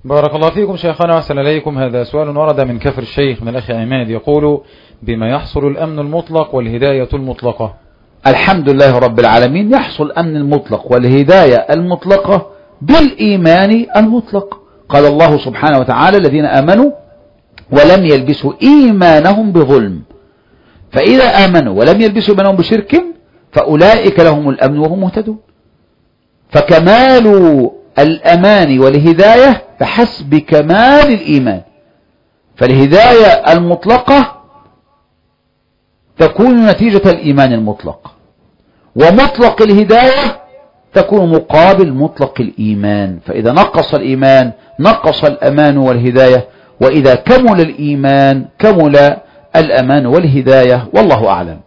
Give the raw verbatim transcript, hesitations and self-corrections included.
بارك الله فيكم شيخنا وأحسن إليكم. هذا سؤال ورد من كفر الشيخ من الأخ عماد يقول: بما يحصل الأمن المطلق والهداية المطلقة؟ الحمد لله رب العالمين. يحصل الأمن المطلق والهداية المطلقة بالإيمان المطلق. قال الله سبحانه وتعالى: الذين آمنوا ولم يلبسوا إيمانهم بظلم، فإذا آمنوا ولم يلبسوا إيمانهم بشرك فأولئك لهم الأمن وهم مهتدون. فكمال الأمان والهداية بحسب كمال الإيمان. فالهداية المطلقة تكون نتيجة الإيمان المطلق، ومطلق الهداية تكون مقابل مطلق الإيمان. فإذا نقص الإيمان نقص الأمان والهداية، وإذا كمل الإيمان كمل الأمان والهداية، والله أعلم.